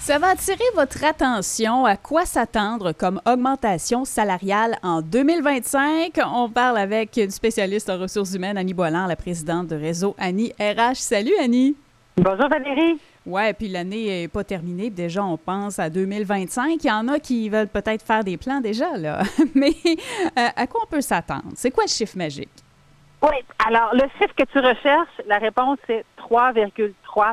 Ça va attirer votre attention. À quoi s'attendre comme augmentation salariale en 2025? On parle avec une spécialiste en ressources humaines, Annie Boiland, la présidente de Réseau Annie RH. Salut, Annie! Bonjour, Valérie! Ouais, puis l'année n'est pas terminée. Déjà, on pense à 2025. Il y en a qui veulent peut-être faire des plans déjà, là. Mais à quoi on peut s'attendre? C'est quoi le chiffre magique? Oui, alors le chiffre que tu recherches, la réponse est 3,3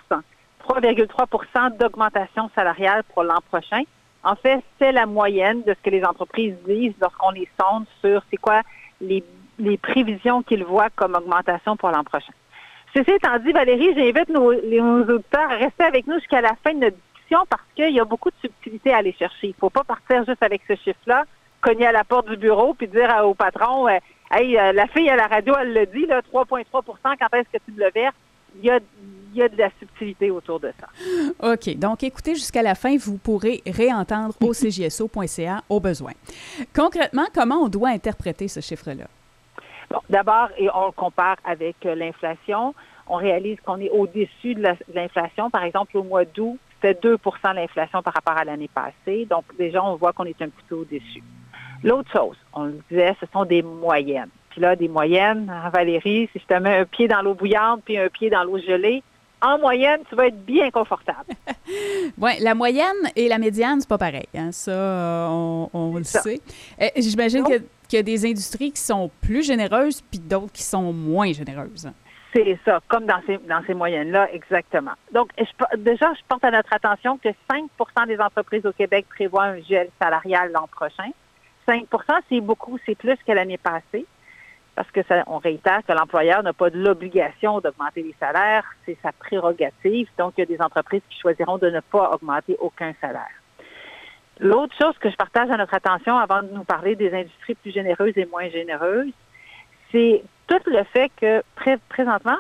3,3 d'augmentation salariale pour l'an prochain. En fait, c'est la moyenne de ce que les entreprises disent lorsqu'on les sonde sur c'est quoi les prévisions qu'ils voient comme augmentation pour l'an prochain. Ceci étant dit, Valérie, j'invite nos auditeurs à rester avec nous jusqu'à la fin de notre discussion parce qu'il y a beaucoup de subtilités à aller chercher. Il ne faut pas partir juste avec ce chiffre-là, cogner à la porte du bureau puis dire au patron hey, la fille à la radio, elle le dit, là, 3,3 quand est-ce que tu me le verses? Il y a de la subtilité autour de ça. OK. Donc, écoutez jusqu'à la fin, vous pourrez réentendre au cjso.ca au besoin. Concrètement, comment on doit interpréter ce chiffre-là? Bon, d'abord, et on le compare avec l'inflation. On réalise qu'on est au-dessus de l'inflation. Par exemple, au mois d'août, c'était 2 l'inflation par rapport à l'année passée. Donc, déjà, on voit qu'on est un petit peu au-dessus. L'autre chose, on le disait, ce sont des moyennes. Puis là, des moyennes, Valérie, si je te mets un pied dans l'eau bouillante puis un pied dans l'eau gelée, en moyenne, tu vas être bien confortable. Oui, la moyenne et la médiane, c'est pas pareil. Hein? Ça, on le sait. J'imagine qu'il y a des industries qui sont plus généreuses puis d'autres qui sont moins généreuses. C'est ça, comme dans ces moyennes-là, exactement. Donc, je porte à notre attention que 5 des entreprises au Québec prévoient un gel salarial l'an prochain. 5 c'est beaucoup, c'est plus que l'année passée. Parce que on réitère que l'employeur n'a pas de l'obligation d'augmenter les salaires, c'est sa prérogative. Donc, il y a des entreprises qui choisiront de ne pas augmenter aucun salaire. L'autre chose que je partage à notre attention avant de nous parler des industries plus généreuses et moins généreuses, c'est tout le fait que présentement,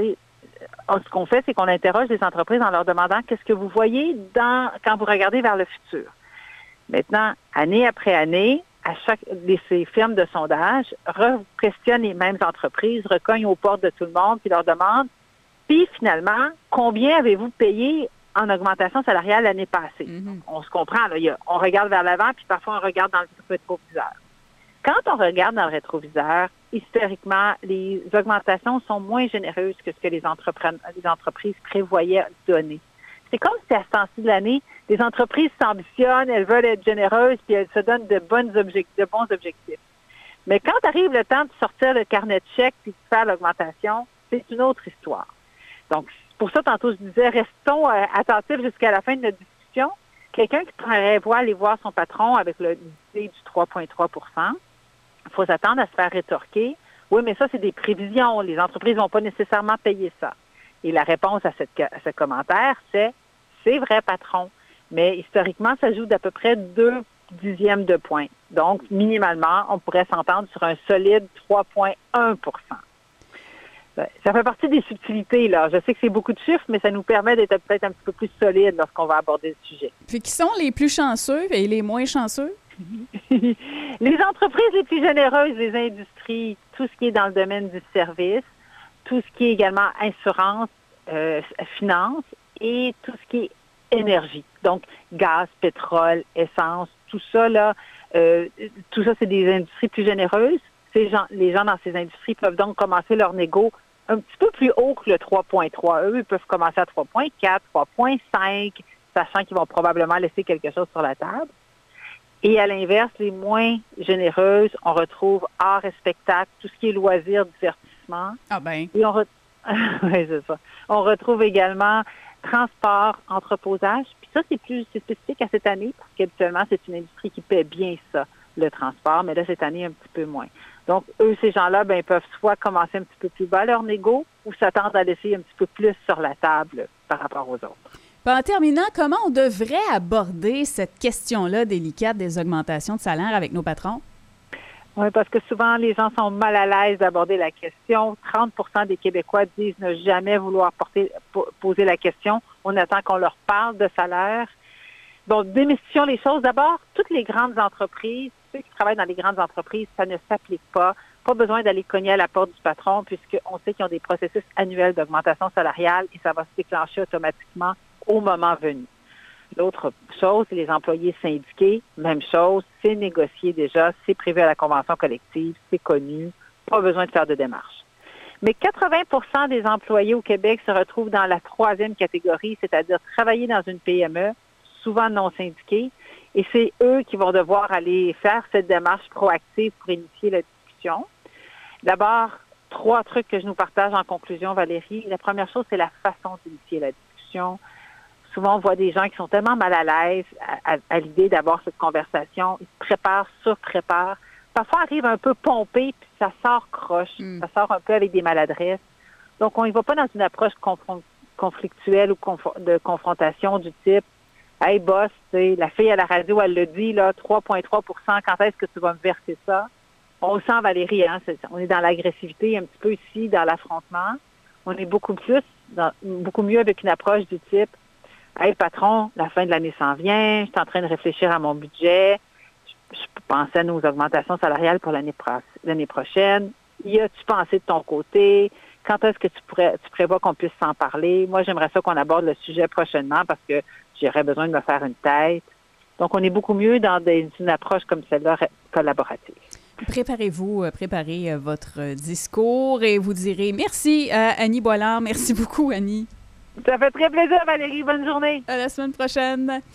ce qu'on fait, c'est qu'on interroge les entreprises en leur demandant qu'est-ce que vous voyez quand vous regardez vers le futur. Maintenant, année après année, à chaque de ces firmes de sondage, questionnent les mêmes entreprises, recognent aux portes de tout le monde, puis leur demandent, puis finalement, combien avez-vous payé en augmentation salariale l'année passée? Mm-hmm. On se comprend, là, on regarde vers l'avant, puis parfois on regarde dans le rétroviseur. Quand on regarde dans le rétroviseur, historiquement, les augmentations sont moins généreuses que ce que les entreprises prévoyaient donner. C'est comme si à ce temps-ci de l'année, les entreprises s'ambitionnent, elles veulent être généreuses, puis elles se donnent de bons objectifs. Mais quand arrive le temps de sortir le carnet de chèques puis de faire l'augmentation, c'est une autre histoire. Donc, pour ça, tantôt, je disais, restons attentifs jusqu'à la fin de notre discussion. Quelqu'un qui prévoit aller voir son patron avec l'idée du 3,3 il faut s'attendre à se faire rétorquer. Oui, mais ça, c'est des prévisions. Les entreprises ne vont pas nécessairement payer ça. Et la réponse à ce commentaire, c'est vrai, patron. Mais historiquement, ça joue d'à peu près 0,2 de point. Donc, minimalement, on pourrait s'entendre sur un solide 3,1 Ça fait partie des subtilités, là. Je sais que c'est beaucoup de chiffres, mais ça nous permet d'être peut-être un petit peu plus solide lorsqu'on va aborder le sujet. Puis qui sont les plus chanceux et les moins chanceux? Les entreprises les plus généreuses, les industries, tout ce qui est dans le domaine du service, tout ce qui est également assurance, finance et tout ce qui est énergie. Donc, gaz, pétrole, essence, tout ça, là, tout ça, c'est des industries plus généreuses. Les gens dans ces industries peuvent donc commencer leur négo un petit peu plus haut que le 3,3. Eux, ils peuvent commencer à 3,4, 3,5, sachant qu'ils vont probablement laisser quelque chose sur la table. Et à l'inverse, les moins généreuses, on retrouve art et spectacle, tout ce qui est loisirs, divertissement. Ah ben. Et oui, c'est ça. On retrouve également transport, entreposage. Puis ça, c'est spécifique à cette année parce qu'habituellement, c'est une industrie qui paie bien ça, le transport, mais là, cette année, un petit peu moins. Donc, eux, ces gens-là, peuvent soit commencer un petit peu plus bas leur négo ou s'attendre à laisser un petit peu plus sur la table par rapport aux autres. En terminant, comment on devrait aborder cette question-là délicate des augmentations de salaire avec nos patrons? Oui, parce que souvent, les gens sont mal à l'aise d'aborder la question. 30 des Québécois disent ne jamais vouloir poser la question. On attend qu'on leur parle de salaire. Donc, démystifions les choses. D'abord, toutes les grandes entreprises, ceux qui travaillent dans les grandes entreprises, ça ne s'applique pas. Pas besoin d'aller cogner à la porte du patron puisqu'on sait qu'ils ont des processus annuels d'augmentation salariale et ça va se déclencher automatiquement au moment venu. L'autre chose, c'est les employés syndiqués. Même chose, c'est négocié déjà, c'est prévu à la convention collective, c'est connu, pas besoin de faire de démarche. Mais 80 des employés au Québec se retrouvent dans la troisième catégorie, c'est-à-dire travailler dans une PME, souvent non syndiquée, et c'est eux qui vont devoir aller faire cette démarche proactive pour initier la discussion. D'abord, 3 trucs que je nous partage en conclusion, Valérie. La première chose, c'est la façon d'initier la discussion. Souvent, on voit des gens qui sont tellement mal à l'aise à l'idée d'avoir cette conversation. Ils se préparent, surpréparent. Parfois, arrive un peu pompé, puis ça sort croche. Ça sort un peu avec des maladresses. Donc, on n'y va pas dans une approche conflictuelle ou de confrontation du type « Hey, boss, la fille à la radio, elle le dit, là, 3,3 % quand est-ce que tu vas me verser ça? » On le sent, Valérie, hein, on est dans l'agressivité un petit peu ici, dans l'affrontement. On est beaucoup mieux avec une approche du type « Hey, patron, la fin de l'année s'en vient, je suis en train de réfléchir à mon budget, je pensais à nos augmentations salariales pour l'année prochaine. Y a-tu pensé de ton côté? Quand est-ce que tu prévois qu'on puisse s'en parler? Moi, j'aimerais ça qu'on aborde le sujet prochainement parce que j'aurais besoin de me faire une tête. » Donc, on est beaucoup mieux dans une approche comme celle-là collaborative. Préparez votre discours et vous direz merci à Annie Boilard. Merci beaucoup, Annie. Ça fait très plaisir, Valérie. Bonne journée. À la semaine prochaine.